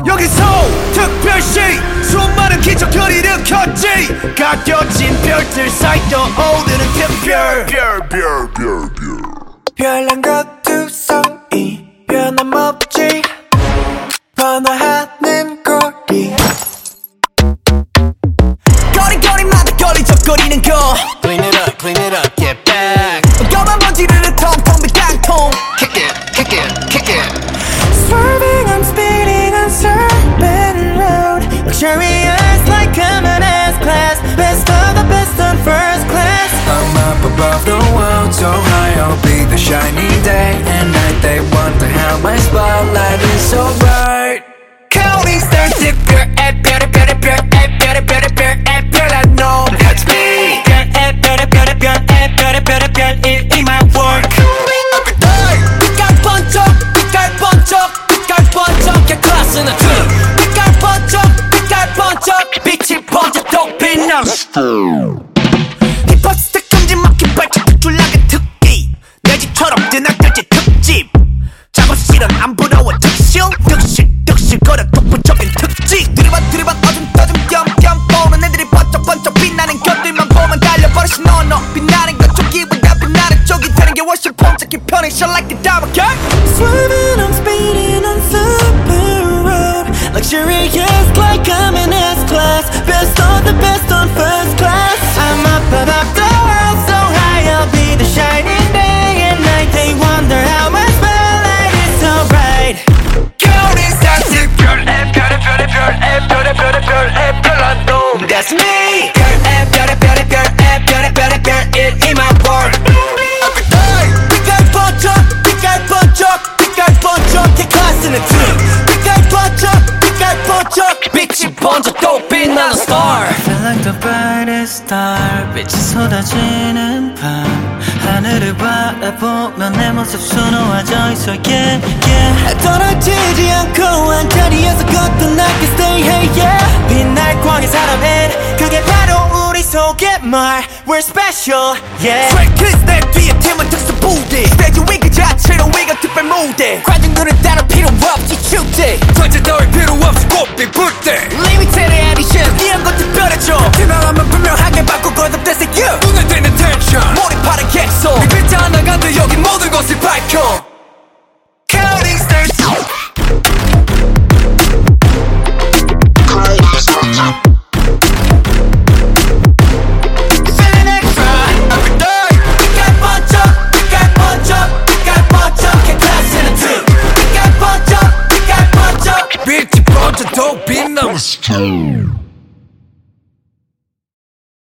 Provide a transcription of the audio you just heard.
여기서 특별시 수많은 기적을 일으켰지. 가려진 별들 사이 떠오르는 특별 별난 것두성이 변함없지. 번화하는 거리 거리거리마다 걸리적거리는 거. Clean it up, get back. 검은 먼지를 텅텅 빈 땅통. Kick it. Swerving, I'm speeding on certain road. Luxurious like coming S-Class. Best of the best on first class. I'm up above the world, so high I'll be the shining day and night. They wonder how my spotlight is so bright. Counting stars, 특별 별의 별난 놈. That's me. 별의 별 in my work. Every day. 빛깔 번쩍 야 클래스는 두. 빛깔 번쩍 빛이 번쩍 또 빛나. 힙합스타 큼지막히 발짝 툭줄나게 특기. 내 집처럼 뜨나들지 특집. 작업실은 안 부러워 득실 거려 독보적인 특징. 들이받 어둠 띄엄 보는 애들이 번쩍 빛나는 것들만 보면 달려버리시. 너 빛나는 것 쪽이보다 빛나는 쪽이 되는 게 훨씬 폼잡기 편해. Shine like a diamond girl. Swerving, I'm speeding on super road. Luxurious like I'm in S-Class. Best of the best on first class. I'm up above the world, so high I'll be the shining day and night. They wonder how my spotlight is so bright. Counting stars, 특별 별난 놈. That's me. 별 in my world. Every day. 빛깔 번쩍 개 클래스는 두. 빛깔 번쩍 빛이 번져 또 빛나는 star. Feel like the brightest star. 빛이 쏟아지는 밤. 하늘을 바라보면 내 모습 수놓아져 있어. Yeah. 떨어지지 않고 한 자리에서 거듭나게 stay hey yeah. 빛날 광의 사람은 그게 바로 우리 속의 말. We're special yeah. Straight 내 뒤에 팀은 특수 부대. 스테이지 위 그 자체로 위가 특별 무대. 관중들은 따로 필요 없이 축제. 전체 따위 필요 없이 꽃빛 불때. Limited edition 이런 것 특별해져. 투명하면 분명하게 바꾸고 거듭대세 you. 눈에 띄는 텐션. 몰입하는 객석. 이 빛 하나 간다 여기 모든 것을 밝혀. Counting stars. Feeling extra. Every day. 빛깔 번쩍 개 클래스는 두. 빛깔 번쩍 빛이 번져 또 빛나는